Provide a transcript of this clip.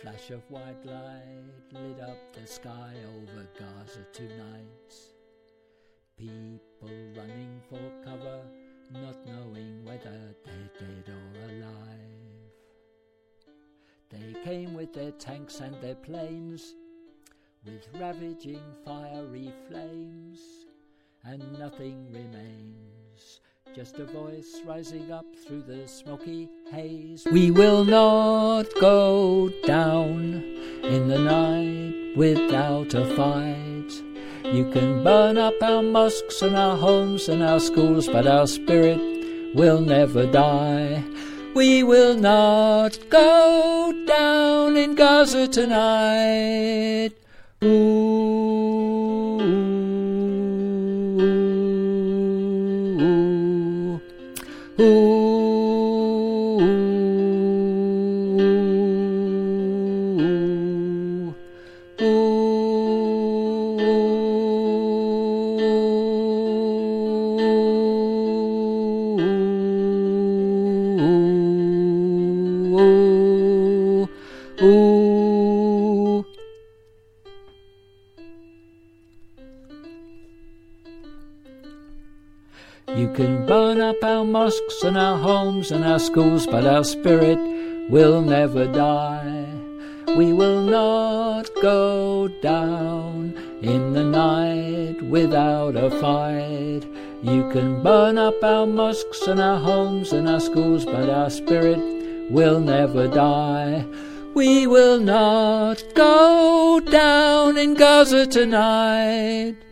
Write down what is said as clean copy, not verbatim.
flash of white light lit up the sky over Gaza tonight. People running for cover, not knowing whether they're dead or alive. They came with their tanks and their planes, with ravaging fiery flames, and nothing remains, just a voice rising up through the smoky haze. We will not go down in the night without a fight. You can burn up our mosques and our homes and our schools, but our spirit will never die. We will not go down in Gaza tonight. Ooh, ooh, ooh. You can burn up our mosques and our homes and our schools, but our spirit will never die. We will not go down in the night without a fight. You can burn up our mosques and our homes and our schools, but our spirit will never die. We will not go down in Gaza tonight.